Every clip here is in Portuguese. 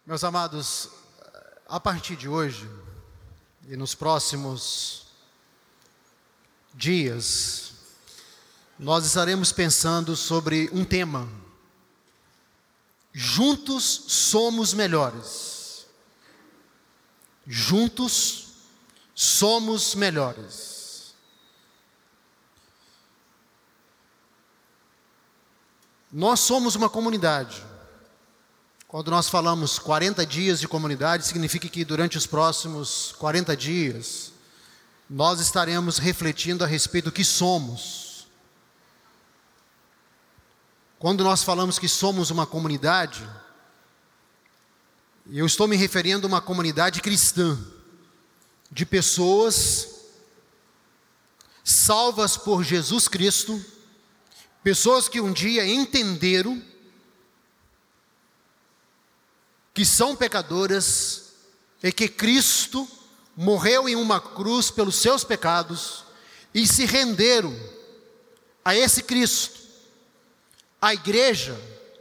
Meus amados, a partir de hoje e nos próximos dias, nós estaremos pensando sobre um tema: juntos somos melhores. Juntos somos melhores. Nós somos uma comunidade. Quando nós falamos 40 dias de comunidade, significa que durante os próximos 40 dias, nós estaremos refletindo a respeito do que somos. Quando nós falamos que somos uma comunidade, eu estou me referindo a uma comunidade cristã, de pessoas salvas por Jesus Cristo, pessoas que um dia entenderam que são pecadoras e que Cristo morreu em uma cruz pelos seus pecados e se renderam a esse Cristo. A igreja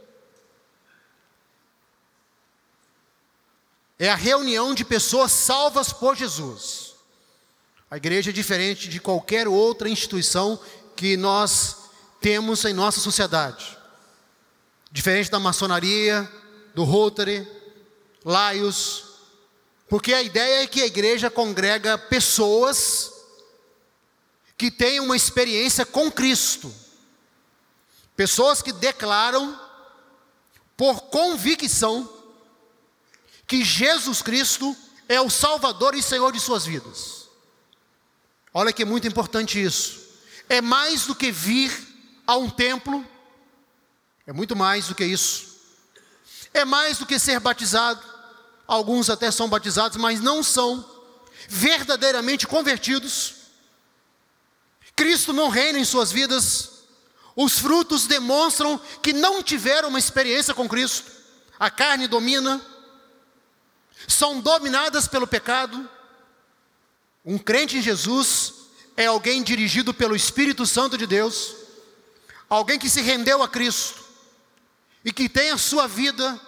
é a reunião de pessoas salvas por Jesus. A igreja é diferente de qualquer outra instituição que nós temos em nossa sociedade. Diferente da maçonaria, do Rotary, Laios, porque a ideia é que a igreja congrega pessoas que têm uma experiência com Cristo, pessoas que declaram por convicção que Jesus Cristo é o Salvador e Senhor de suas vidas. Olha que é muito importante isso. É mais do que vir a um templo, é muito mais do que isso. É mais do que ser batizado. Alguns até são batizados, mas não são verdadeiramente convertidos. Cristo não reina em suas vidas. Os frutos demonstram que não tiveram uma experiência com Cristo. A carne domina. São dominadas pelo pecado. Um crente em Jesus é alguém dirigido pelo Espírito Santo de Deus. Alguém que se rendeu a Cristo e que tem a sua vida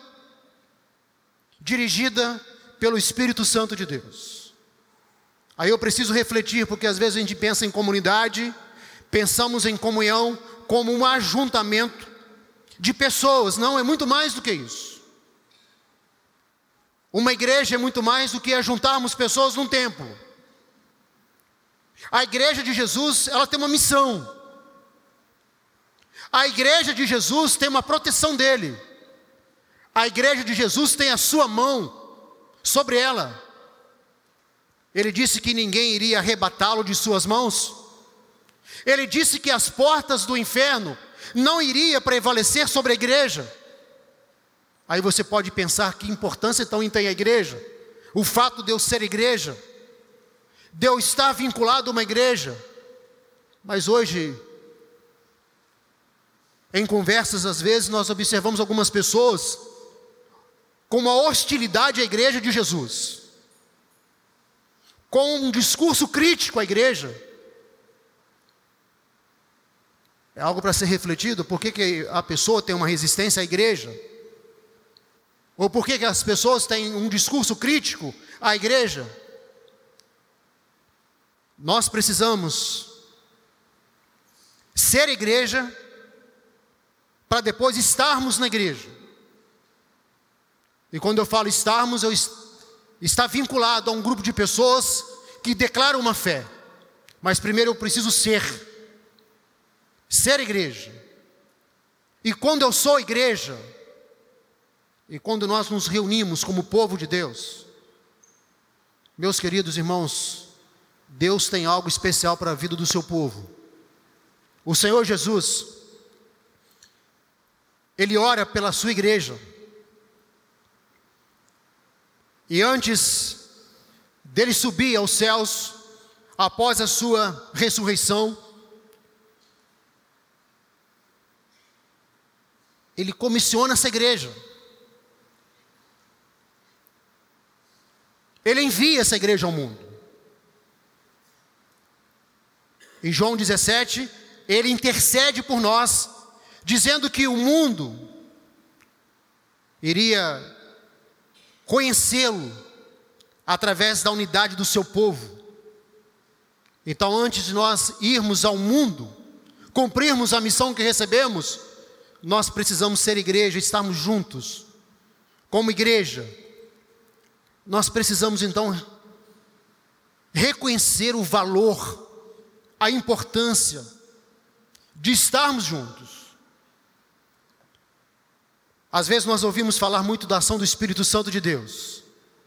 dirigida pelo Espírito Santo de Deus. Aí eu preciso refletir, porque às vezes a gente pensa em comunidade, pensamos em comunhão como um ajuntamento de pessoas. Não, é muito mais do que isso. Uma igreja é muito mais do que ajuntarmos pessoas num templo. A igreja de Jesus, ela tem uma missão. A igreja de Jesus tem uma proteção dele. A igreja de Jesus tem a sua mão sobre ela. Ele disse que ninguém iria arrebatá-lo de suas mãos. Ele disse que as portas do inferno não iriam prevalecer sobre a igreja. Aí você pode pensar que importância então tem a igreja. O fato de eu ser igreja, de eu estar vinculado a uma igreja. Mas hoje, em conversas às vezes, nós observamos algumas pessoas com uma hostilidade à igreja de Jesus, com um discurso crítico à igreja. É algo para ser refletido. Por que a pessoa tem uma resistência à igreja? Ou por que as pessoas têm um discurso crítico à igreja? Nós precisamos ser igreja para depois estarmos na igreja. E quando eu falo estarmos, está vinculado a um grupo de pessoas que declaram uma fé. Mas primeiro eu preciso ser igreja. E quando eu sou igreja, e quando nós nos reunimos como povo de Deus, meus queridos irmãos, Deus tem algo especial para a vida do seu povo. O Senhor Jesus, Ele ora pela sua igreja. E antes dele subir aos céus, após a sua ressurreição, ele comissiona essa igreja. Ele envia essa igreja ao mundo. Em João 17, ele intercede por nós, dizendo que o mundo iria conhecê-lo através da unidade do seu povo. Então, antes de nós irmos ao mundo, cumprirmos a missão que recebemos, nós precisamos ser igreja, estarmos juntos. Como igreja, nós precisamos então reconhecer o valor, a importância de estarmos juntos. Às vezes nós ouvimos falar muito da ação do Espírito Santo de Deus,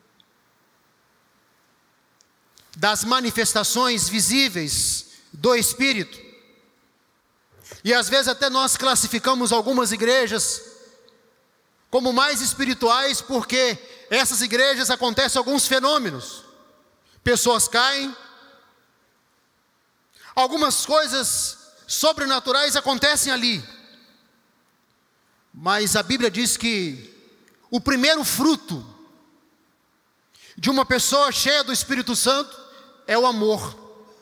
das manifestações visíveis do Espírito, e às vezes até nós classificamos algumas igrejas como mais espirituais, porque essas igrejas acontecem alguns fenômenos, pessoas caem, algumas coisas sobrenaturais acontecem ali. Mas a Bíblia diz que o primeiro fruto de uma pessoa cheia do Espírito Santo é o amor.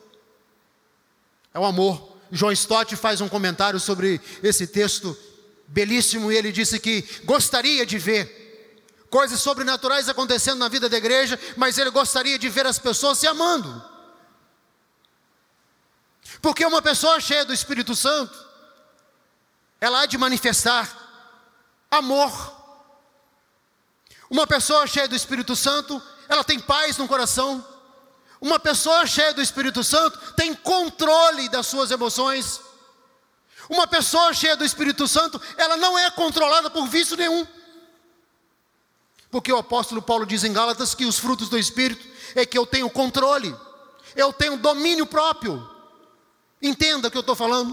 É o amor. John Stott faz um comentário sobre esse texto belíssimo, e ele disse que gostaria de ver coisas sobrenaturais acontecendo na vida da igreja, mas ele gostaria de ver as pessoas se amando. Porque uma pessoa cheia do Espírito Santo, ela há de manifestar amor. Uma pessoa cheia do Espírito Santo, ela tem paz no coração. Uma pessoa cheia do Espírito Santo tem controle das suas emoções. Uma pessoa cheia do Espírito Santo, ela não é controlada por vício nenhum. Porque o apóstolo Paulo diz em Gálatas que os frutos do Espírito é que eu tenho controle, eu tenho domínio próprio. Entenda o que eu estou falando.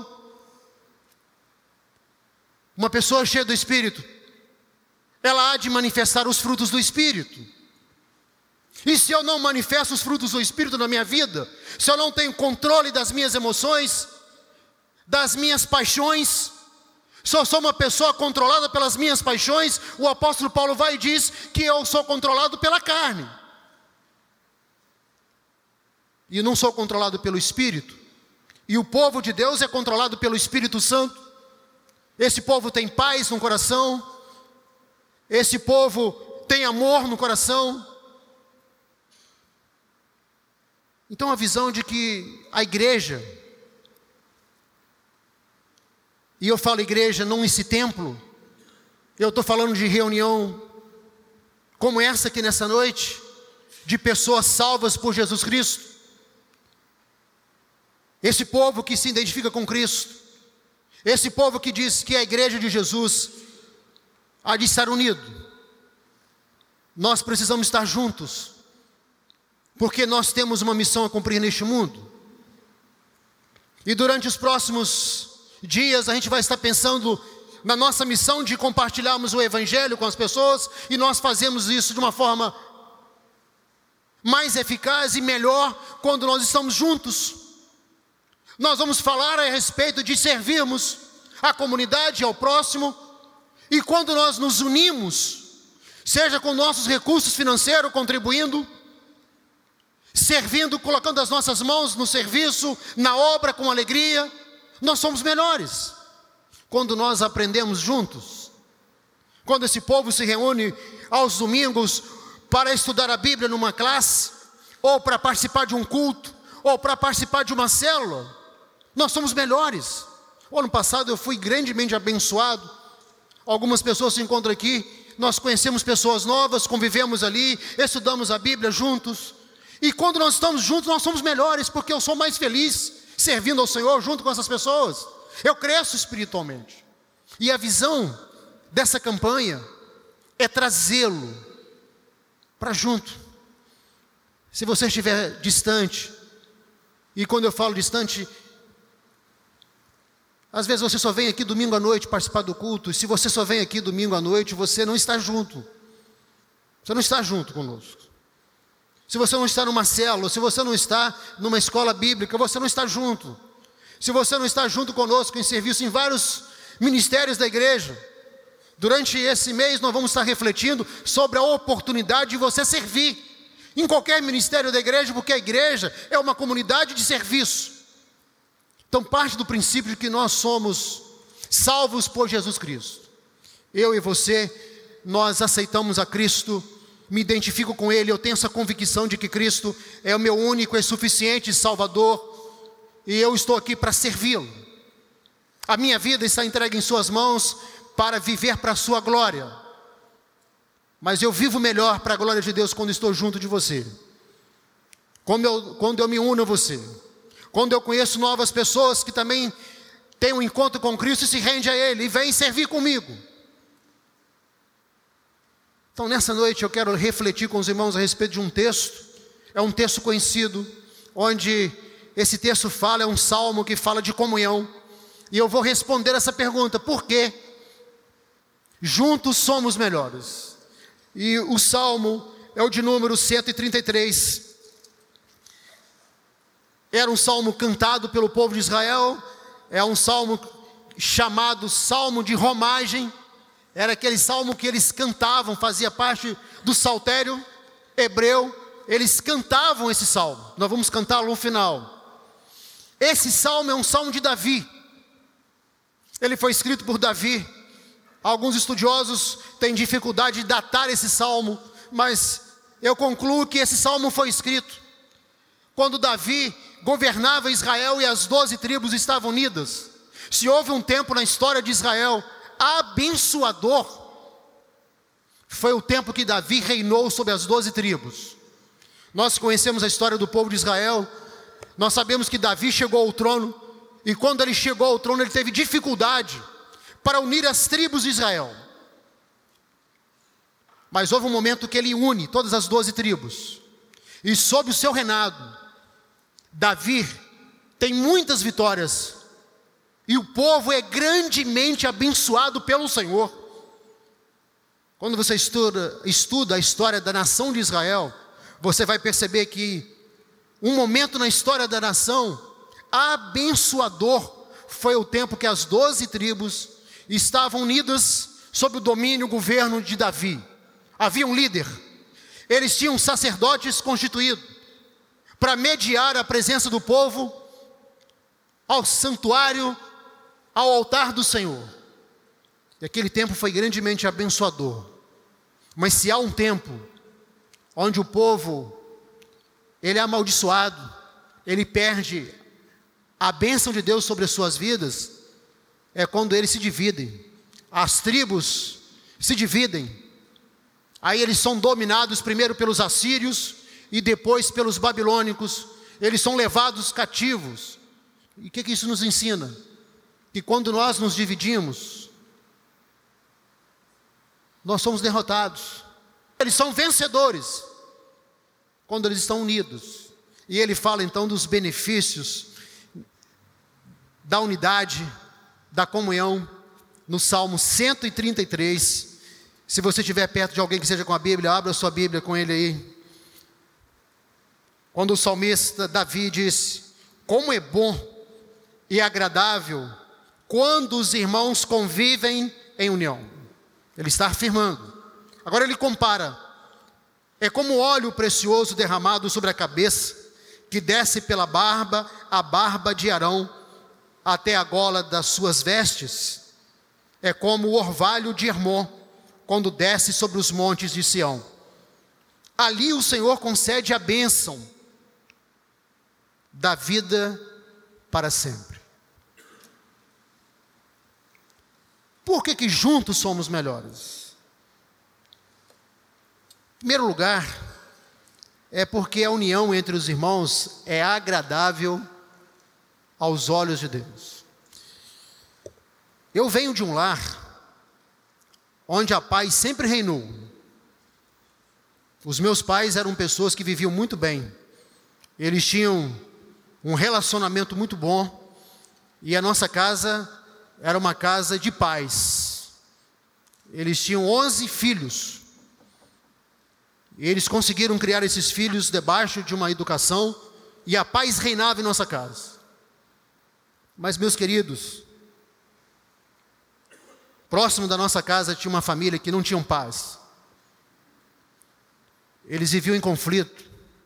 Uma pessoa cheia do Espírito, ela há de manifestar os frutos do Espírito. E se eu não manifesto os frutos do Espírito na minha vida, se eu não tenho controle das minhas emoções, das minhas paixões, se eu sou uma pessoa controlada pelas minhas paixões, o apóstolo Paulo vai e diz que eu sou controlado pela carne. E não sou controlado pelo Espírito. E o povo de Deus é controlado pelo Espírito Santo. Esse povo tem paz no coração. Esse povo tem amor no coração. Então a visão de que a igreja, e eu falo igreja não esse templo, eu estou falando de reunião como essa aqui nessa noite, de pessoas salvas por Jesus Cristo. Esse povo que se identifica com Cristo, esse povo que diz que a igreja de Jesus há de estar unido. Nós precisamos estar juntos, porque nós temos uma missão a cumprir neste mundo. E durante os próximos dias a gente vai estar pensando na nossa missão de compartilharmos o Evangelho com as pessoas, e nós fazemos isso de uma forma mais eficaz e melhor quando nós estamos juntos. Nós vamos falar a respeito de servirmos a comunidade, ao próximo, e quando nós nos unimos, seja com nossos recursos financeiros, contribuindo, servindo, colocando as nossas mãos no serviço, na obra com alegria, nós somos melhores. Quando nós aprendemos juntos, quando esse povo se reúne aos domingos para estudar a Bíblia numa classe, ou para participar de um culto, ou para participar de uma célula, nós somos melhores. O ano passado eu fui grandemente abençoado. Algumas pessoas se encontram aqui, nós conhecemos pessoas novas, convivemos ali, estudamos a Bíblia juntos. E quando nós estamos juntos, nós somos melhores, porque eu sou mais feliz servindo ao Senhor junto com essas pessoas. Eu cresço espiritualmente. E a visão dessa campanha é trazê-lo para junto. Se você estiver distante, e quando eu falo distante, às vezes você só vem aqui domingo à noite participar do culto, e se você só vem aqui domingo à noite, você não está junto. Você não está junto conosco. Se você não está numa célula, se você não está numa escola bíblica, você não está junto. Se você não está junto conosco em serviço em vários ministérios da igreja, durante esse mês nós vamos estar refletindo sobre a oportunidade de você servir em qualquer ministério da igreja, porque a igreja é uma comunidade de serviço. Então parte do princípio de que nós somos salvos por Jesus Cristo. Eu e você, nós aceitamos a Cristo me identifico com Ele, eu tenho essa convicção de que Cristo é o meu único e suficiente Salvador, e eu estou aqui para servi-lo. A minha vida está entregue em suas mãos para viver para a sua glória. Mas eu vivo melhor para a glória de Deus quando estou junto de você. Quando eu me uno a você. Quando eu conheço novas pessoas que também têm um encontro com Cristo e se rende a Ele e vêm servir comigo. Então nessa noite eu quero refletir com os irmãos a respeito de um texto. É um texto conhecido, onde esse texto fala, é um salmo que fala de comunhão. E eu vou responder essa pergunta: por quê? Juntos somos melhores. E o salmo é o de número 133. Era um salmo cantado pelo povo de Israel. É um salmo chamado Salmo de Romagem. Era aquele salmo que eles cantavam, fazia parte do saltério hebreu. Eles cantavam esse salmo. Nós vamos cantá-lo no final. Esse salmo é um salmo de Davi. Ele foi escrito por Davi. Alguns estudiosos têm dificuldade de datar esse salmo, mas eu concluo que esse salmo foi escrito quando Davi governava Israel e as 12 tribos estavam unidas. Se houve um tempo na história de Israel abençoador, foi o tempo que Davi reinou sobre as 12 tribos. Nós conhecemos a história do povo de Israel. Nós sabemos que Davi chegou ao trono, e quando ele chegou ao trono, ele teve dificuldade para unir as tribos de Israel. Mas houve um momento que ele une todas as 12 tribos. E sob o seu reinado, Davi tem muitas vitórias. E o povo é grandemente abençoado pelo Senhor. Quando você estuda a história da nação de Israel, você vai perceber que um momento na história da nação abençoador foi o tempo que as 12 tribos estavam unidas sob o domínio e o governo de Davi. Havia um líder. Eles tinham sacerdotes constituídos para mediar a presença do povo ao santuário, ao altar do Senhor. E aquele tempo foi grandemente abençoador. Mas se há um tempo onde o povo, ele é amaldiçoado, ele perde a bênção de Deus sobre as suas vidas, é quando eles se dividem. As tribos se dividem. Aí eles são dominados primeiro pelos assírios e depois pelos babilônicos. Eles são levados cativos. E o que isso nos ensina? Que quando nós nos dividimos, nós somos derrotados. Eles são vencedores quando eles estão unidos. E ele fala então dos benefícios da unidade, da comunhão, no Salmo 133. Se você estiver perto de alguém que seja com a Bíblia, abra a sua Bíblia com ele aí. Quando o salmista Davi disse: como é bom e agradável quando os irmãos convivem em união. Ele está afirmando. Agora ele compara. É como óleo precioso derramado sobre a cabeça, que desce pela barba, a barba de Arão, até a gola das suas vestes. É como o orvalho de Hermon, quando desce sobre os montes de Sião. Ali o Senhor concede a bênção da vida para sempre. Por que juntos somos melhores? Em primeiro lugar, é porque a união entre os irmãos é agradável aos olhos de Deus. Eu venho de um lar onde a paz sempre reinou. Os meus pais eram pessoas que viviam muito bem. Eles tinham um relacionamento muito bom. E a nossa casa era uma casa de paz. Eles tinham 11 filhos. E eles conseguiram criar esses filhos debaixo de uma educação. E a paz reinava em nossa casa. Mas, meus queridos, próximo da nossa casa tinha uma família que não tinha paz. Eles viviam em conflito.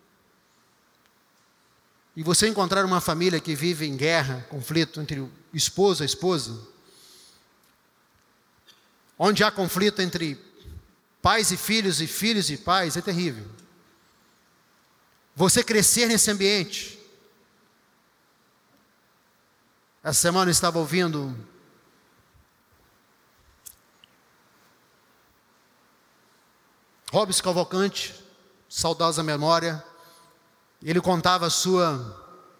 E você encontrar uma família que vive em guerra, conflito entre o esposo e a esposa, onde há conflito entre pais e filhos e pais, é terrível. Você crescer nesse ambiente. Essa semana eu estava ouvindo Robson Cavalcante, saudosa memória. Ele contava a sua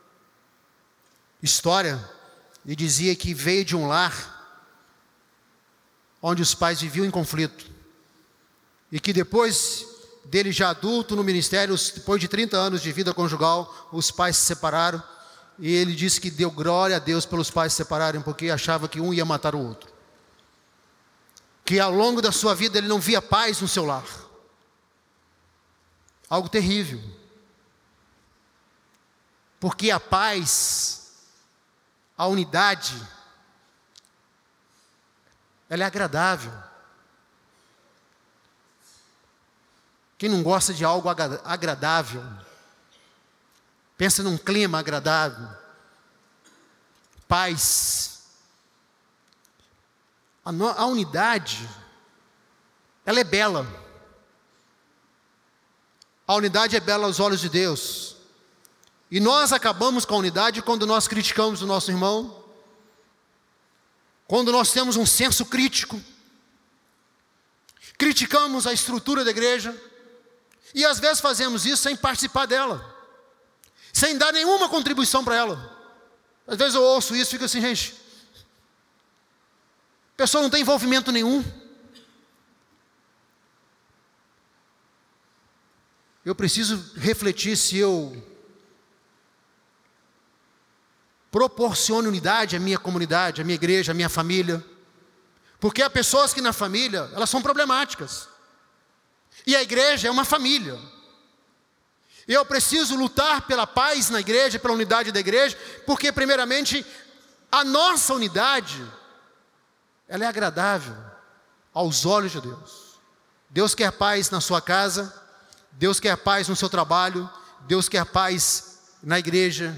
história e dizia que veio de um lar onde os pais viviam em conflito. E que depois dele já adulto no ministério, depois de 30 anos de vida conjugal, os pais se separaram. E ele disse que deu glória a Deus pelos pais se separarem, porque achava que um ia matar o outro. Que ao longo da sua vida ele não via paz no seu lar. Algo terrível. Porque a paz, a unidade, ela é agradável. Quem não gosta de algo agradável, pensa num clima agradável, paz. A unidade, ela é bela. A unidade é bela aos olhos de Deus. E nós acabamos com a unidade quando nós criticamos o nosso irmão, quando nós temos um senso crítico, criticamos a estrutura da igreja, e às vezes fazemos isso sem participar dela, sem dar nenhuma contribuição para ela. Às vezes eu ouço isso e fico assim, gente, a pessoa não tem envolvimento nenhum. Eu preciso refletir se eu proporciono unidade à minha comunidade, à minha igreja, à minha família. Porque há pessoas que na família, elas são problemáticas. E a igreja é uma família. E eu preciso lutar pela paz na igreja, pela unidade da igreja, porque primeiramente, a nossa unidade, ela é agradável aos olhos de Deus. Deus quer paz na sua casa, Deus quer paz no seu trabalho, Deus quer paz na igreja.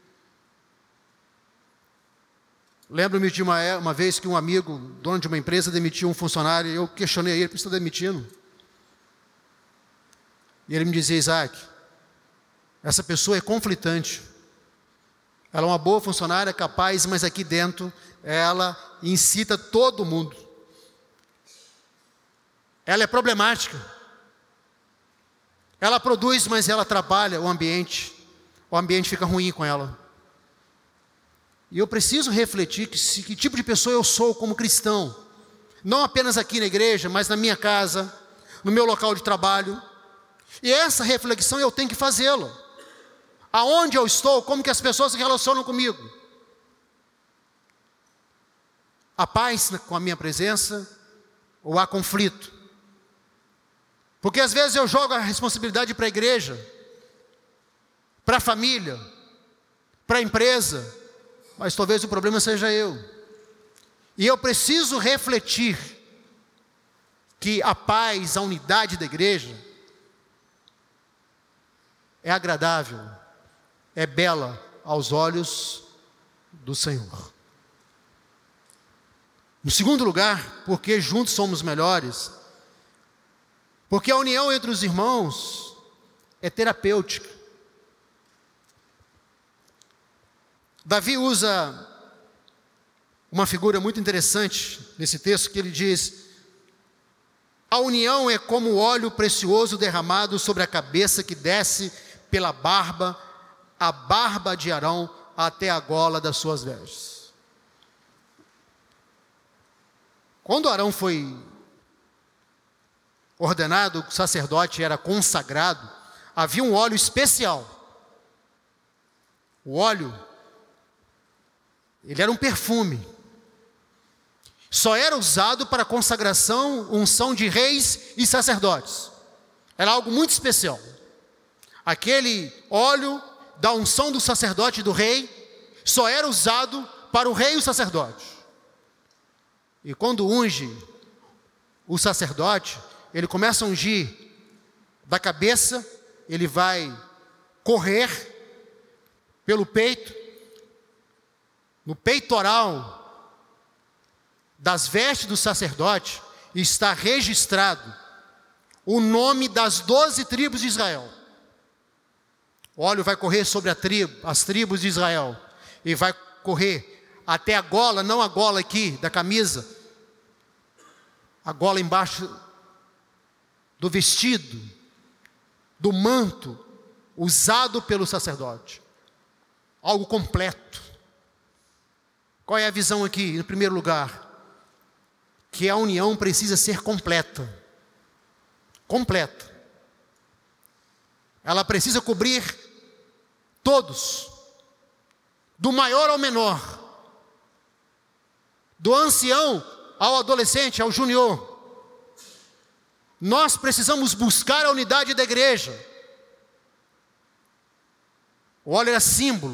Lembro-me de uma vez que um amigo, dono de uma empresa, demitiu um funcionário, e eu questionei ele, por que você está demitindo? E ele me dizia, Isaac, essa pessoa é conflitante. Ela é uma boa funcionária, capaz, mas aqui dentro ela incita todo mundo. Ela é problemática. Ela produz, mas ela atrapalha o ambiente. O ambiente fica ruim com ela. E eu preciso refletir que tipo de pessoa eu sou como cristão. Não apenas aqui na igreja, mas na minha casa, no meu local de trabalho. E essa reflexão eu tenho que fazê-la. Aonde eu estou, como que as pessoas se relacionam comigo. Há paz com a minha presença ou há conflito? Porque às vezes eu jogo a responsabilidade para a igreja, para a família, para a empresa, mas talvez o problema seja eu. E eu preciso refletir que a paz, a unidade da igreja é agradável, é bela aos olhos do Senhor. No segundo lugar, porque juntos somos melhores, porque a união entre os irmãos é terapêutica. Davi usa uma figura muito interessante nesse texto, que ele diz: a união é como o óleo precioso derramado sobre a cabeça que desce pela barba, a barba de Arão até a gola das suas vestes. Quando Arão foi ordenado, o sacerdote era consagrado, havia um óleo especial. O óleo, ele era um perfume. Só era usado para consagração, unção de reis e sacerdotes. Era algo muito especial. Aquele óleo da unção do sacerdote e do rei só era usado para o rei e o sacerdote. E quando unge o sacerdote, ele começa a ungir da cabeça, ele vai correr pelo peito, no peitoral das vestes do sacerdote está registrado o nome das 12 tribos de Israel. O óleo vai correr sobre as tribos de Israel, e vai correr até a gola, não a gola aqui da camisa, a gola embaixo do vestido, do manto usado pelo sacerdote. Algo completo. Qual é a visão aqui? Em primeiro lugar, que a união precisa ser completa. Completa. Ela precisa cobrir todos, do maior ao menor, do ancião ao adolescente, ao júnior. Nós precisamos buscar a unidade da igreja. O óleo era símbolo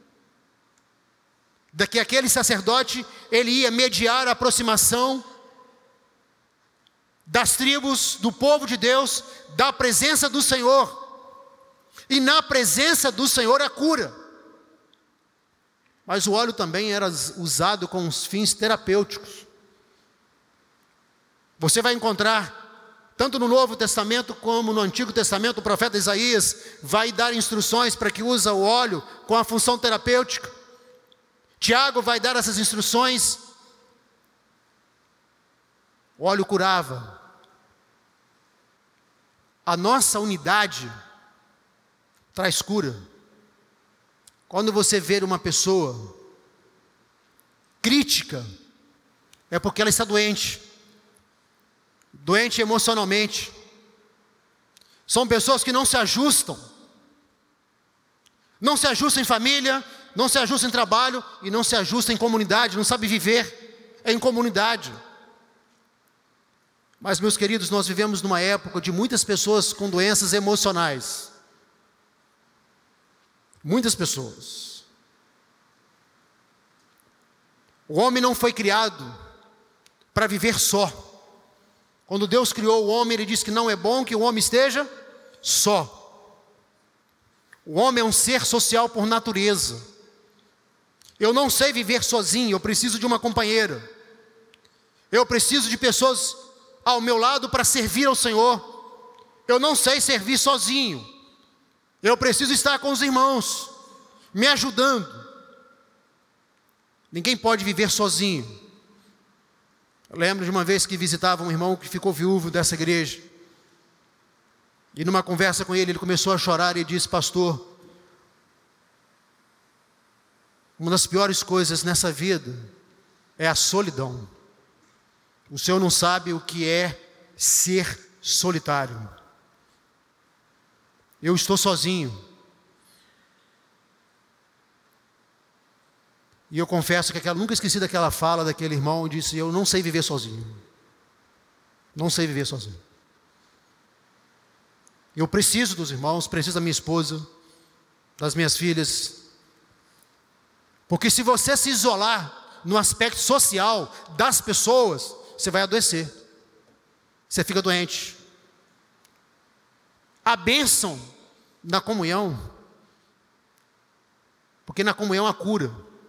de que aquele sacerdote, ele ia mediar a aproximação das tribos, do povo de Deus, da presença do Senhor. E na presença do Senhor a cura. Mas o óleo também era usado com os fins terapêuticos. Você vai encontrar, tanto no Novo Testamento como no Antigo Testamento, o profeta Isaías vai dar instruções para que use o óleo com a função terapêutica. Tiago vai dar essas instruções. O óleo curava. A nossa unidade traz cura. Quando você vê uma pessoa crítica, é porque ela está doente. Doente emocionalmente. São pessoas que não se ajustam. Não se ajustam em família, não se ajustam em trabalho e não se ajustam em comunidade, não sabem viver em comunidade. Mas, meus queridos, nós vivemos numa época de muitas pessoas com doenças emocionais. Muitas pessoas. O homem não foi criado para viver só. Quando Deus criou o homem, Ele disse que não é bom que o homem esteja só. O homem é um ser social por natureza. Eu não sei viver sozinho, eu preciso de uma companheira. Eu preciso de pessoas ao meu lado para servir ao Senhor. Eu não sei servir sozinho. Eu preciso estar com os irmãos, me ajudando. Ninguém pode viver sozinho. Eu lembro de uma vez que visitava um irmão que ficou viúvo dessa igreja. E numa conversa com ele, ele começou a chorar e disse: pastor, uma das piores coisas nessa vida é a solidão. O senhor não sabe o que é ser solitário. Eu estou sozinho. E eu confesso que nunca esqueci daquela fala daquele irmão, disse: eu não sei viver sozinho. Não sei viver sozinho. Eu preciso dos irmãos, preciso da minha esposa, das minhas filhas. Porque se você se isolar no aspecto social das pessoas, você vai adoecer. Você fica doente. A bênção na comunhão, porque na comunhão há cura.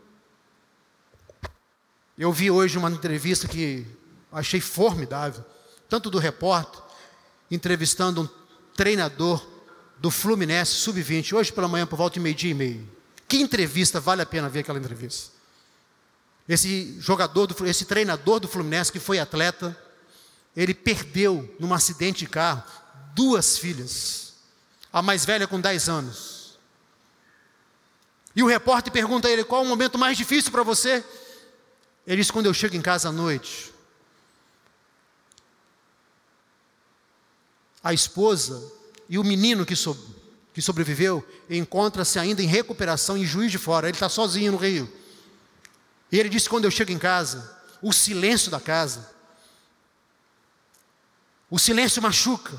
Eu vi hoje uma entrevista que achei formidável, tanto do repórter, entrevistando um treinador do Fluminense Sub-20, hoje pela manhã por volta de 12:30. Que entrevista, vale a pena ver aquela entrevista. Esse treinador do Fluminense, que foi atleta, ele perdeu num acidente de carro 2 filhas, a mais velha com 10 anos. E o repórter pergunta a ele: qual é o momento mais difícil para você? Ele diz: quando eu chego em casa à noite, a esposa e o menino que sobreviveu encontra-se ainda em recuperação em Juiz de Fora. Ele está sozinho no Rio. E ele disse: quando eu chego em casa, o silêncio da casa, o silêncio machuca.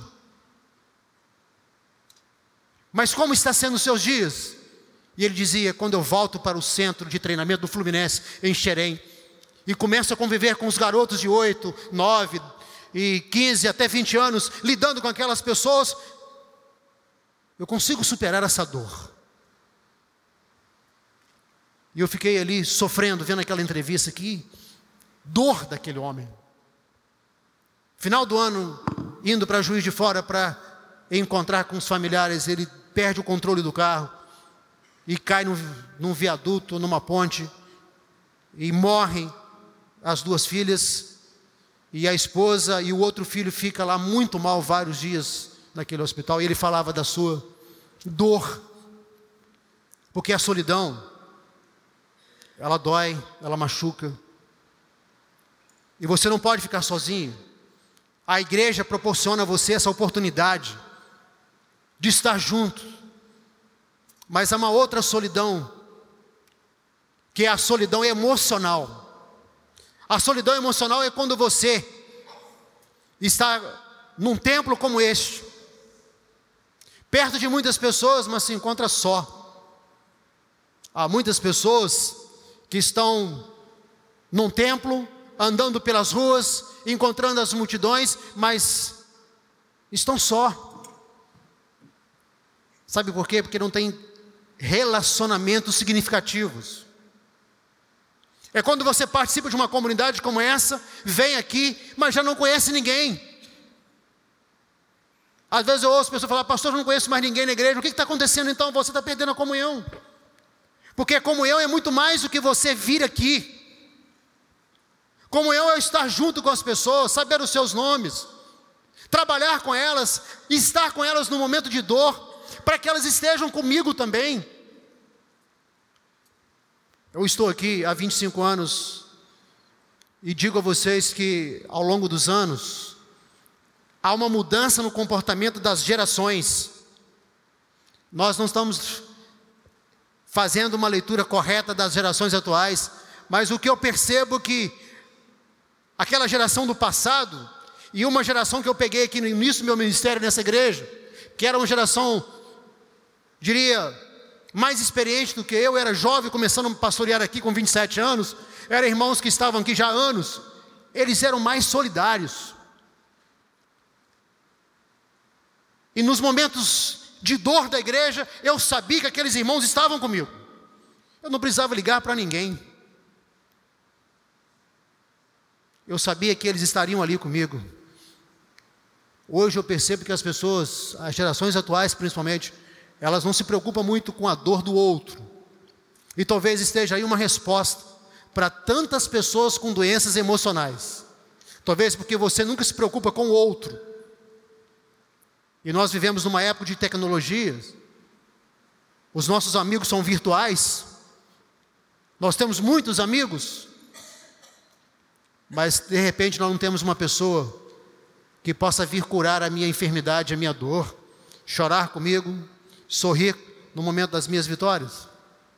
Mas como está sendo os seus dias? E ele dizia: quando eu volto para o centro de treinamento do Fluminense, em Xerém, e começo a conviver com os garotos de 8, 9 e 15 até 20 anos, lidando com aquelas pessoas, eu consigo superar essa dor. E eu fiquei ali sofrendo, vendo aquela entrevista aqui, dor daquele homem. Final do ano indo para Juiz de Fora para encontrar com os familiares, ele perde o controle do carro e cai num viaduto, numa ponte, e morrem as duas filhas, e a esposa e o outro filho fica lá muito mal vários dias naquele hospital, e ele falava da sua dor, porque a solidão, ela dói, ela machuca, e você não pode ficar sozinho. A igreja proporciona a você essa oportunidade de estar junto, mas há uma outra solidão, que é a solidão emocional. A solidão emocional é quando você está num templo como este, perto de muitas pessoas, mas se encontra só. Há muitas pessoas que estão num templo, andando pelas ruas, encontrando as multidões, mas estão só. Sabe por quê? Porque não tem relacionamentos significativos. É quando você participa de uma comunidade como essa, vem aqui, mas já não conhece ninguém. Às vezes eu ouço pessoas falar: pastor, eu não conheço mais ninguém na igreja. O que está acontecendo então? Você está perdendo a comunhão. Porque a comunhão é muito mais do que você vir aqui. Comunhão é estar junto com as pessoas, saber os seus nomes, trabalhar com elas, estar com elas no momento de dor, para que elas estejam comigo também. Eu estou aqui há 25 anos e digo a vocês que ao longo dos anos há uma mudança no comportamento das gerações. Nós não estamos fazendo uma leitura correta das gerações atuais, mas o que eu percebo que aquela geração do passado e uma geração que eu peguei aqui no início do meu ministério nessa igreja, que era uma geração, diria, mais experiente do que eu, era jovem, começando a pastorear aqui com 27 anos, eram irmãos que estavam aqui já há anos, eles eram mais solidários. E nos momentos de dor da igreja, eu sabia que aqueles irmãos estavam comigo. Eu não precisava ligar para ninguém. Eu sabia que eles estariam ali comigo. Hoje eu percebo que as pessoas, as gerações atuais principalmente, elas não se preocupam muito com a dor do outro. E talvez esteja aí uma resposta para tantas pessoas com doenças emocionais. Talvez porque você nunca se preocupa com o outro. E nós vivemos numa época de tecnologias. Os nossos amigos são virtuais. Nós temos muitos amigos, mas de repente nós não temos uma pessoa que possa vir curar a minha enfermidade, a minha dor, chorar comigo, sorrir no momento das minhas vitórias.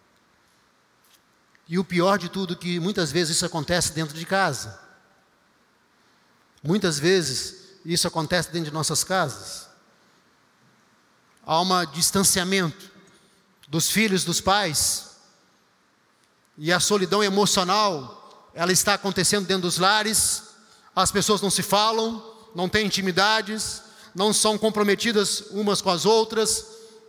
E o pior de tudo, que muitas vezes isso acontece dentro de casa. Muitas vezes isso acontece dentro de nossas casas. Há um distanciamento dos filhos, dos pais, e a solidão emocional, ela está acontecendo dentro dos lares. As pessoas não se falam, não têm intimidades, não são comprometidas umas com as outras.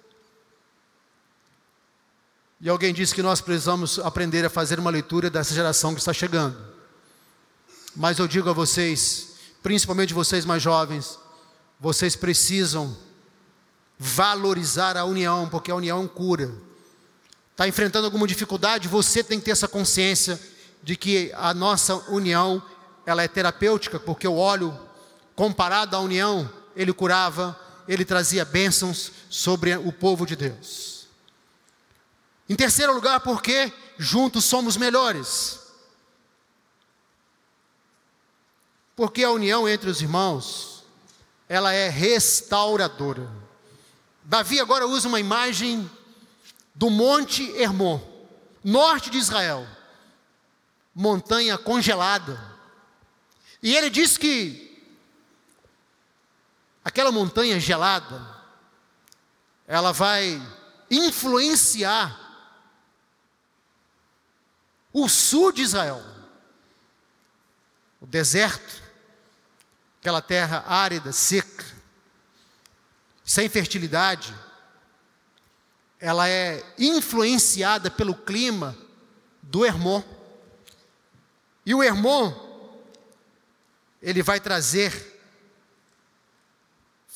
E alguém disse que nós precisamos aprender a fazer uma leitura dessa geração que está chegando. Mas eu digo a vocês, principalmente vocês mais jovens, vocês precisam valorizar a união, porque a união cura. Está enfrentando alguma dificuldade, você tem que ter essa consciência de que a nossa união, ela é terapêutica, porque o óleo, comparado à união, ele curava, ele trazia bênçãos sobre o povo de Deus. Em terceiro lugar, porque juntos somos melhores. Porque a união entre os irmãos, ela é restauradora. Davi agora usa uma imagem do Monte Hermon, norte de Israel, montanha congelada. E ele diz que aquela montanha gelada, ela vai influenciar o sul de Israel, o deserto, aquela terra árida, seca, sem fertilidade, ela é influenciada pelo clima do Hermon. E o Hermon, ele vai trazer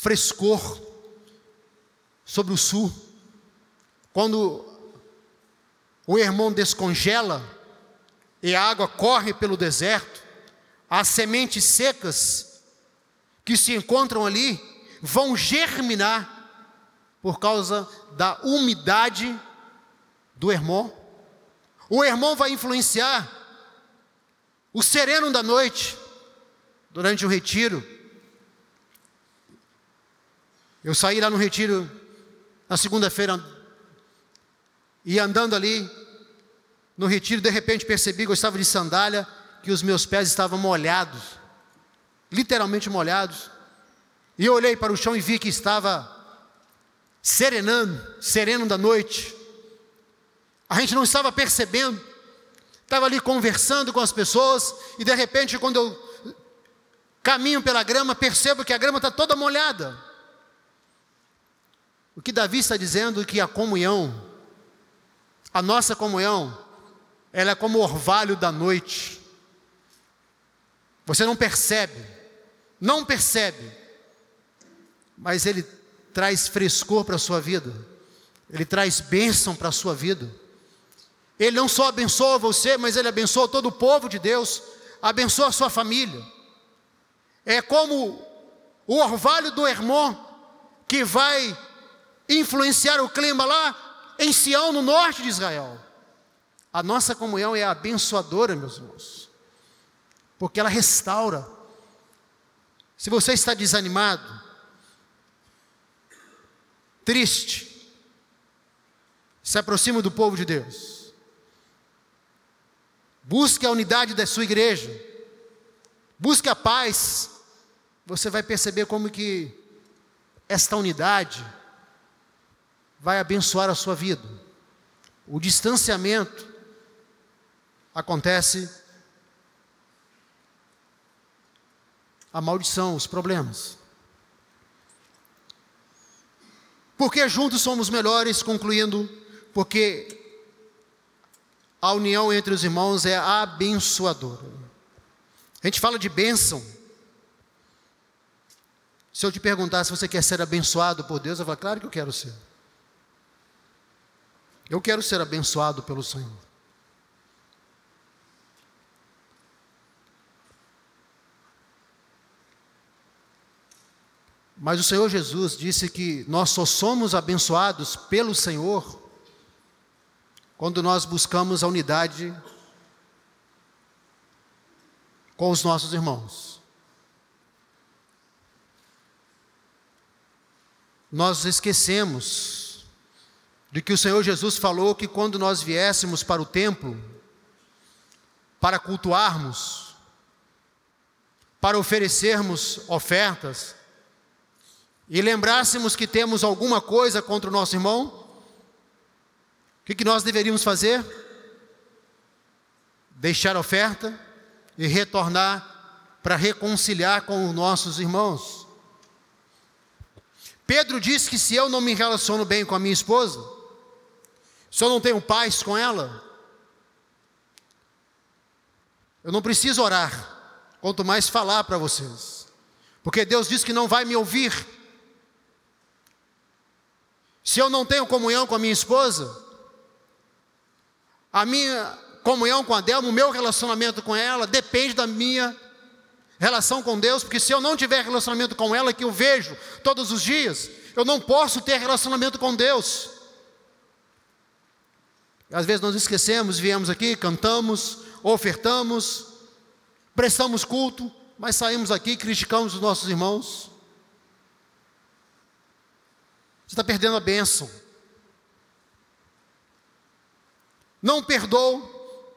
frescor sobre o sul. Quando o Hermon descongela e a água corre pelo deserto, as sementes secas que se encontram ali vão germinar por causa da umidade do Hermon. O Hermon vai influenciar o sereno da noite durante o retiro. Eu saí lá no retiro na segunda-feira e andando ali no retiro, de repente percebi que eu estava de sandália, que os meus pés estavam molhados, literalmente molhados. E eu olhei para o chão e vi que estava sereno da noite. A gente não estava percebendo, estava ali conversando com as pessoas, e de repente, quando eu caminho pela grama, percebo que a grama está toda molhada. O que Davi está dizendo é que a comunhão, a nossa comunhão, ela é como o orvalho da noite. Você não percebe, mas ele traz frescor para a sua vida, ele traz bênção para a sua vida. Ele não só abençoa você, mas ele abençoa todo o povo de Deus, abençoa a sua família. É como o orvalho do Hermon, que vai influenciar o clima lá em Sião, no norte de Israel. A nossa comunhão é abençoadora, meus irmãos, porque ela restaura. Se você está desanimado, triste, se aproxima do povo de Deus. Busque a unidade da sua igreja. Busque a paz. Você vai perceber como que esta unidade vai abençoar a sua vida. O distanciamento acontece a maldição, os problemas. Porque juntos somos melhores, concluindo, porque a união entre os irmãos é abençoadora. A gente fala de bênção. Se eu te perguntar se você quer ser abençoado por Deus, eu vou falar, claro que eu quero ser. Eu quero ser abençoado pelo Senhor. Mas o Senhor Jesus disse que nós só somos abençoados pelo Senhor quando nós buscamos a unidade com os nossos irmãos. Nós esquecemos de que o Senhor Jesus falou que quando nós viéssemos para o templo, para cultuarmos, para oferecermos ofertas, e lembrássemos que temos alguma coisa contra o nosso irmão, o que nós deveríamos fazer? Deixar a oferta e retornar para reconciliar com os nossos irmãos. Pedro disse que se eu não me relaciono bem com a minha esposa, se eu não tenho paz com ela, eu não preciso orar, quanto mais falar para vocês, porque Deus disse que não vai me ouvir. Se eu não tenho comunhão com a minha esposa, a minha comunhão com a Delma, o meu relacionamento com ela, depende da minha relação com Deus, porque se eu não tiver relacionamento com ela, que eu vejo todos os dias, eu não posso ter relacionamento com Deus. Às vezes nós esquecemos, viemos aqui, cantamos, ofertamos, prestamos culto, mas saímos aqui e criticamos os nossos irmãos. Você está perdendo a bênção. Não perdoa.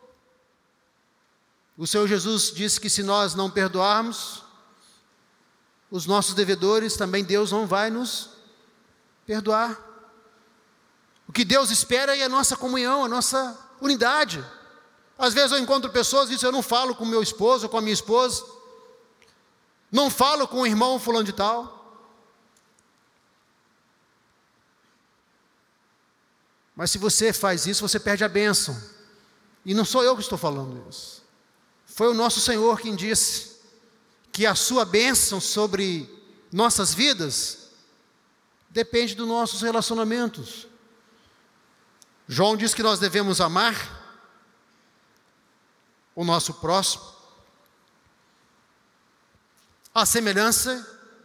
O Senhor Jesus disse que se nós não perdoarmos os nossos devedores, também Deus não vai nos perdoar. O que Deus espera é a nossa comunhão, a nossa unidade. Às vezes eu encontro pessoas e dizem, eu não falo com meu esposo ou com a minha esposa, não falo com o irmão fulano de tal. Mas se você faz isso, você perde a bênção. E não sou eu que estou falando isso. Foi o nosso Senhor quem disse que a sua bênção sobre nossas vidas depende dos nossos relacionamentos. João diz que nós devemos amar o nosso próximo, a semelhança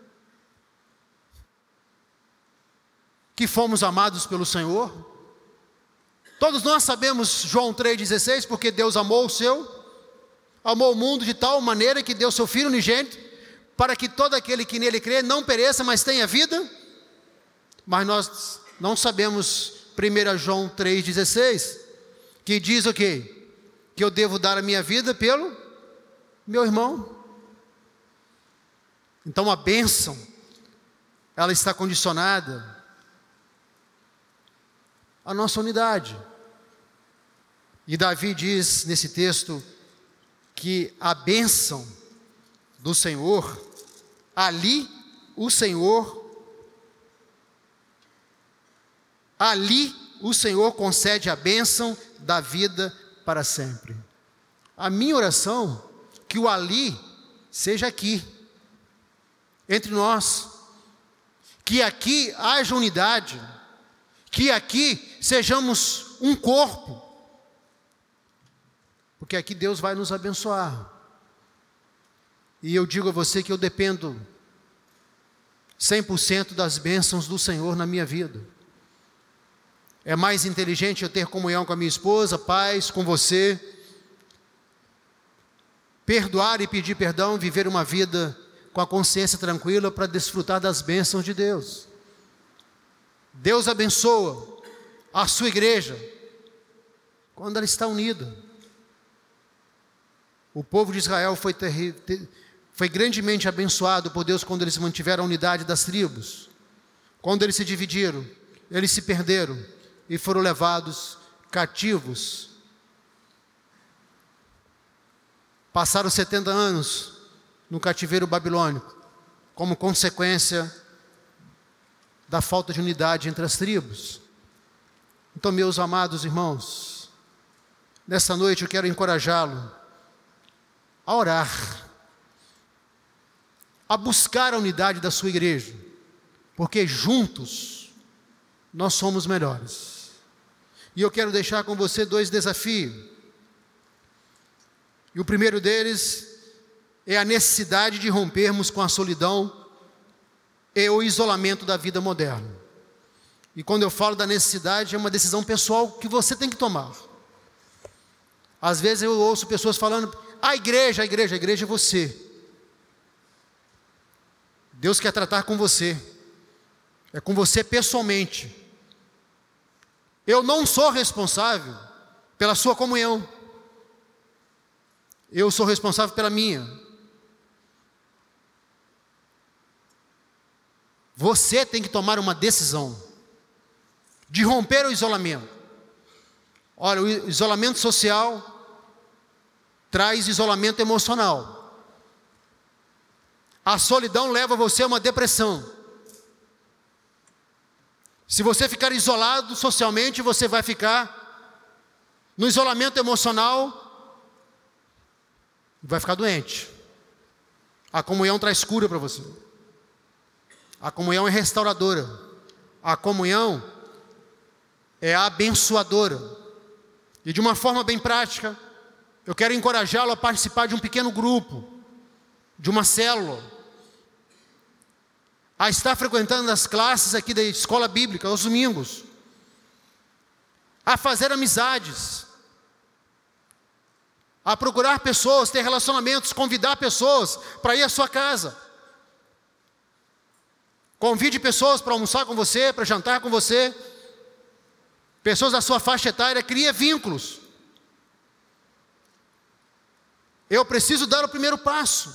que fomos amados pelo Senhor. Todos nós sabemos João 3,16, porque Deus amou o mundo de tal maneira que deu seu Filho unigênito, para que todo aquele que nele crê não pereça, mas tenha vida. Mas nós não sabemos 1 João 3,16, que diz o quê? Que eu devo dar a minha vida pelo meu irmão. Então a bênção, ela está condicionada à nossa unidade. E Davi diz nesse texto que a bênção do Senhor, ali o Senhor concede a bênção da vida para sempre. A minha oração, que o ali seja aqui, entre nós, que aqui haja unidade, que aqui sejamos um corpo, porque aqui Deus vai nos abençoar. E eu digo a você que eu dependo 100% das bênçãos do Senhor na minha vida. É mais inteligente eu ter comunhão com a minha esposa, paz, com você, perdoar e pedir perdão, viver uma vida com a consciência tranquila para desfrutar das bênçãos de Deus. Deus abençoa a sua igreja quando ela está unida. O povo de Israel foi grandemente abençoado por Deus quando eles mantiveram a unidade das tribos. Quando eles se dividiram, eles se perderam e foram levados cativos. Passaram 70 anos no cativeiro babilônico, como consequência da falta de unidade entre as tribos. Então, meus amados irmãos, nessa noite eu quero encorajá-lo a orar, a buscar a unidade da sua igreja, porque juntos nós somos melhores. E eu quero deixar com você 2 desafios. E o primeiro deles é a necessidade de rompermos com a solidão e o isolamento da vida moderna. E quando eu falo da necessidade, é uma decisão pessoal que você tem que tomar. Às vezes eu ouço pessoas falando: a igreja é você. Deus quer tratar com você, é com você pessoalmente. Eu não sou responsável pela sua comunhão, eu sou responsável pela minha. Você tem que tomar uma decisão de romper o isolamento. Olha, o isolamento social traz isolamento emocional. A solidão leva você a uma depressão. Se você ficar isolado socialmente, você vai ficar no isolamento emocional e vai ficar doente. A comunhão traz cura para você. A comunhão é restauradora. A comunhão é abençoadora. E de uma forma bem prática, eu quero encorajá-lo a participar de um pequeno grupo, de uma célula, a estar frequentando as classes aqui da escola bíblica aos domingos, a fazer amizades, a procurar pessoas, ter relacionamentos, convidar pessoas para ir à sua casa. Convide pessoas para almoçar com você, para jantar com você. Pessoas da sua faixa etária, cria vínculos. Eu preciso dar o primeiro passo.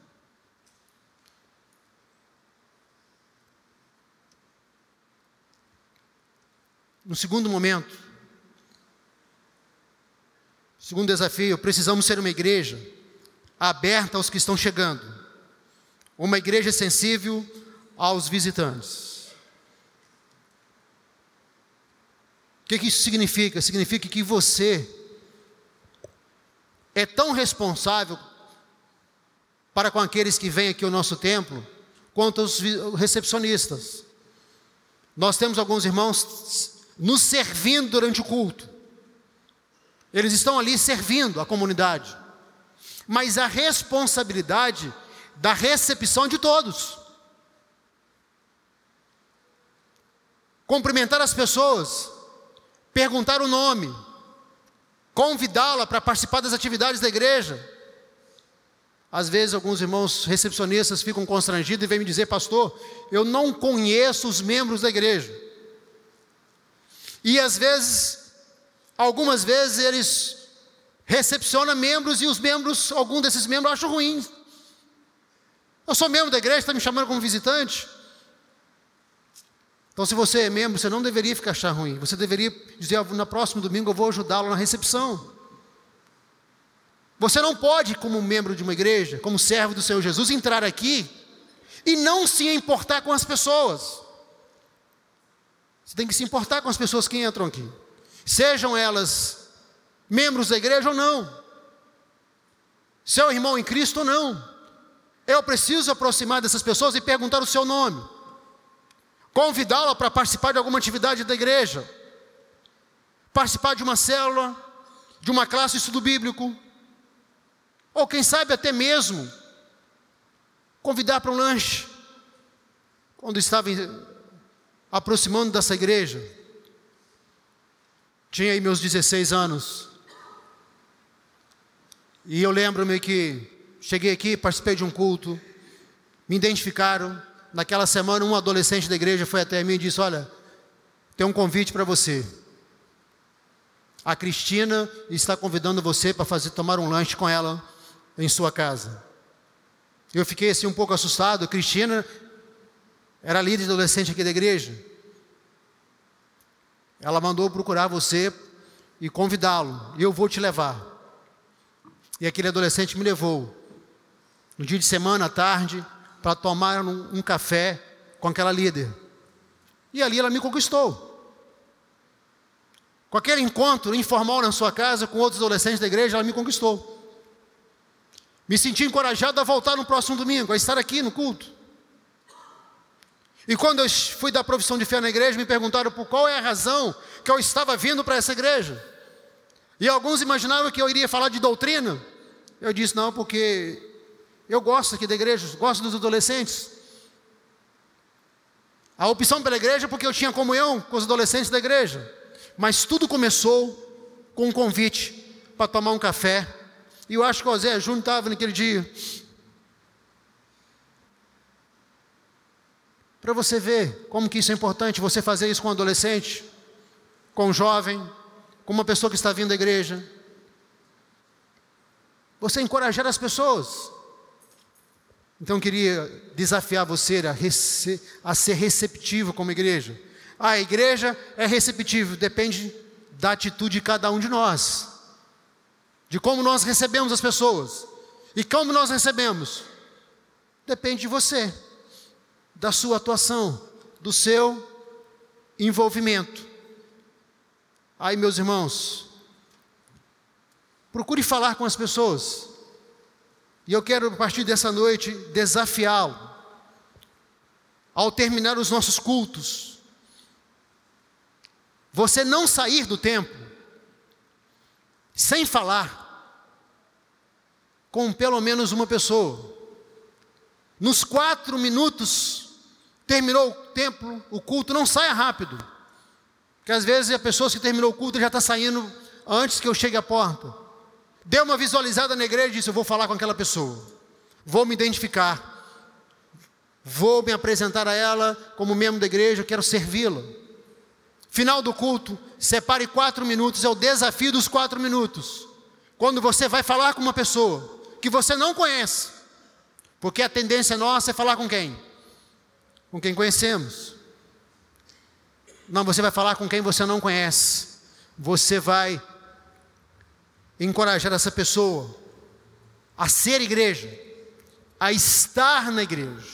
No segundo momento, segundo desafio, precisamos ser uma igreja aberta aos que estão chegando. Uma igreja sensível aos visitantes. O que isso significa? Significa que você é tão responsável para com aqueles que vêm aqui ao nosso templo, quanto aos recepcionistas. Nós temos alguns irmãos nos servindo durante o culto. Eles estão ali servindo a comunidade. Mas a responsabilidade da recepção é de todos. Cumprimentar as pessoas, perguntar o nome, convidá-la para participar das atividades da igreja. Às vezes alguns irmãos recepcionistas ficam constrangidos e vêm me dizer: pastor, eu não conheço os membros da igreja. E às vezes, algumas vezes eles recepcionam membros e os membros, algum desses membros acham ruim. Eu sou membro da igreja, está me chamando como visitante. Então, se você é membro, você não deveria ficar achar ruim. Você deveria dizer: no próximo domingo eu vou ajudá-lo na recepção. Você não pode, como membro de uma igreja, como servo do Senhor Jesus, entrar aqui e não se importar com as pessoas. Você tem que se importar com as pessoas que entram aqui, sejam elas membros da igreja ou não, seu irmão em Cristo ou não. Eu preciso aproximar dessas pessoas e perguntar o seu nome, convidá-la para participar de alguma atividade da igreja, participar de uma célula, de uma classe de estudo bíblico, ou quem sabe até mesmo convidar para um lanche. Quando estava aproximando dessa igreja, tinha aí meus 16 anos, e eu lembro-me que cheguei aqui, participei de um culto, me identificaram. Naquela semana um adolescente da igreja foi até mim e disse: olha, tem um convite para você. A Cristina está convidando você para tomar um lanche com ela em sua casa. Eu fiquei assim um pouco assustado. A Cristina era líder de adolescente aqui da igreja. Ela mandou procurar você e convidá-lo, e eu vou te levar. E aquele adolescente me levou, no dia de semana, à tarde, para tomar um café com aquela líder. E ali ela me conquistou. Com aquele encontro informal na sua casa, com outros adolescentes da igreja, ela me conquistou. Me senti encorajado a voltar no próximo domingo, a estar aqui no culto. E quando eu fui dar profissão de fé na igreja, me perguntaram por qual é a razão que eu estava vindo para essa igreja. E alguns imaginavam que eu iria falar de doutrina. Eu disse: não, porque eu gosto aqui da igreja, gosto dos adolescentes. A opção pela igreja é porque eu tinha comunhão com os adolescentes da igreja. Mas tudo começou com um convite para tomar um café. E eu acho que o Zé Júnior estava naquele dia. Para você ver como que isso é importante, você fazer isso com um adolescente, com um jovem, com uma pessoa que está vindo da igreja. Você encorajar as pessoas. Então eu queria desafiar você a ser receptivo como igreja. A igreja é receptível, depende da atitude de cada um de nós, de como nós recebemos as pessoas. E como nós recebemos? Depende de você, da sua atuação, do seu envolvimento. Aí, meus irmãos, procure falar com as pessoas. E eu quero, a partir dessa noite, desafiá-lo, ao terminar os nossos cultos, você não sair do templo sem falar com pelo menos uma pessoa. Nos 4 minutos, terminou o templo, o culto, não saia rápido. Porque às vezes a pessoa que terminou o culto já está saindo antes que eu chegue à porta. Dê uma visualizada na igreja e disse: eu vou falar com aquela pessoa, vou me identificar, vou me apresentar a ela como membro da igreja, quero servi-la. Final do culto, separe 4 minutos, é o desafio dos 4 minutos. Quando você vai falar com uma pessoa que você não conhece, porque a tendência nossa é falar com quem? Com quem conhecemos. Não, você vai falar com quem você não conhece. Você vai encorajar essa pessoa a ser igreja, a estar na igreja.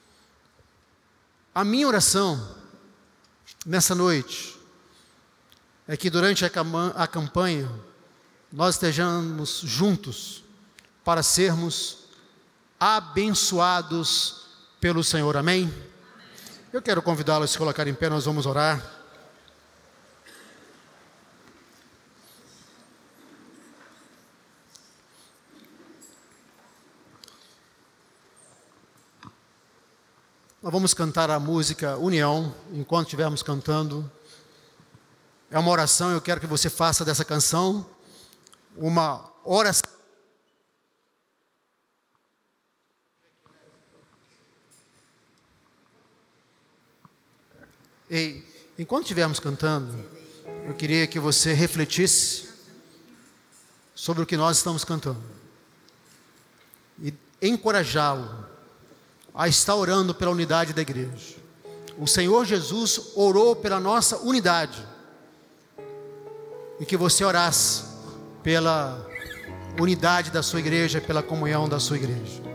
A minha oração nessa noite é que durante a campanha nós estejamos juntos para sermos abençoados pelo Senhor, amém? Eu quero convidá-los a se colocar em pé, nós vamos orar. Nós vamos cantar a música União, enquanto estivermos cantando. É uma oração, eu quero que você faça dessa canção uma oração. E enquanto estivermos cantando, eu queria que você refletisse sobre o que nós estamos cantando e encorajá-lo a estar orando pela unidade da igreja. O Senhor Jesus orou pela nossa unidade, e que você orasse pela unidade da sua igreja, pela comunhão da sua igreja.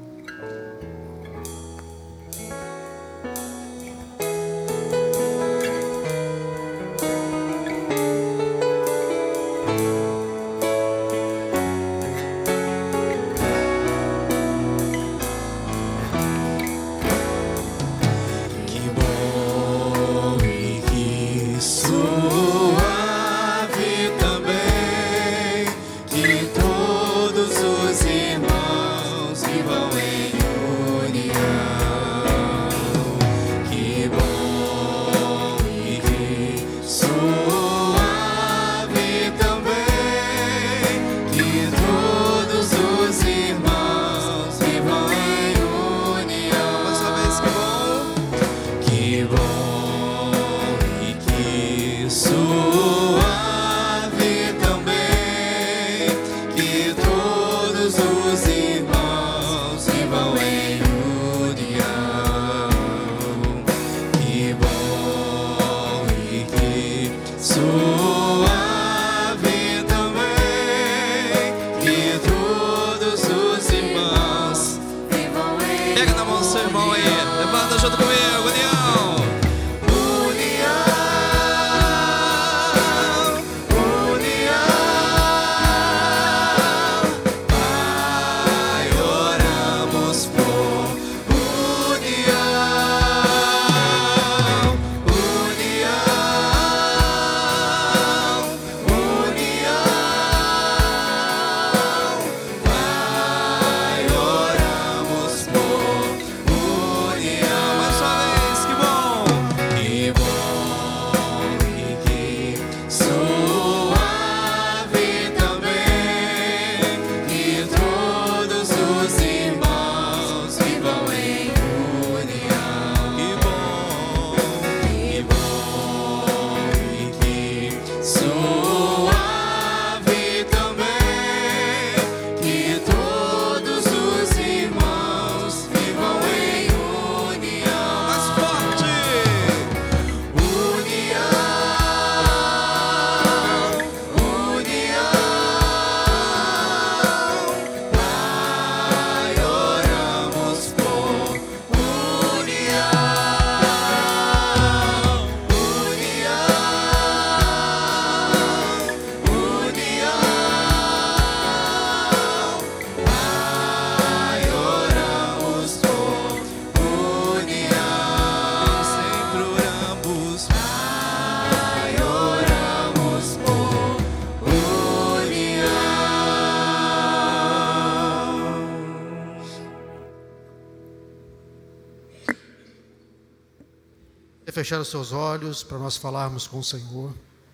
Fechar os seus olhos para nós falarmos com o Senhor.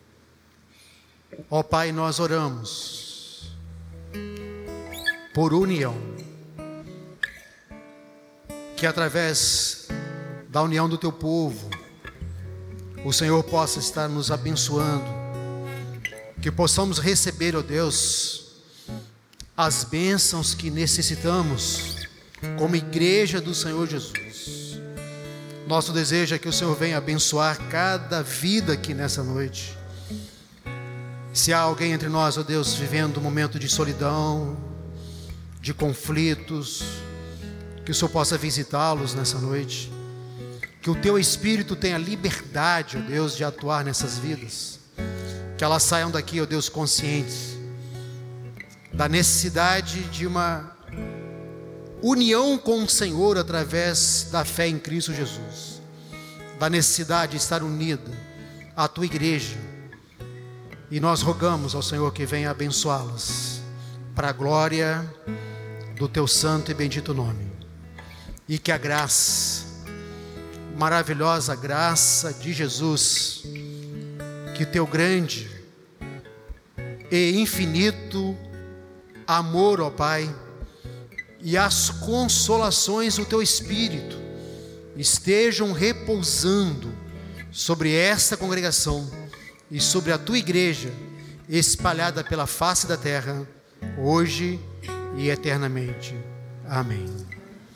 Ó Pai, nós oramos por união, que através da união do Teu povo, o Senhor possa estar nos abençoando, que possamos receber, ó Deus, as bênçãos que necessitamos como igreja do Senhor Jesus. Nosso desejo é que o Senhor venha abençoar cada vida aqui nessa noite. Se há alguém entre nós, ó Deus, vivendo um momento de solidão, de conflitos, que o Senhor possa visitá-los nessa noite. Que o Teu Espírito tenha liberdade, ó Deus, de atuar nessas vidas. Que elas saiam daqui, ó Deus, conscientes da necessidade de uma união com o Senhor através da fé em Cristo Jesus, da necessidade de estar unida à tua igreja. E nós rogamos ao Senhor que venha abençoá-las, para a glória do teu santo e bendito nome. E que a graça, maravilhosa graça de Jesus, que teu grande e infinito amor, ó Pai, e as consolações do teu Espírito estejam repousando sobre esta congregação e sobre a tua igreja, espalhada pela face da terra, hoje e eternamente. Amém.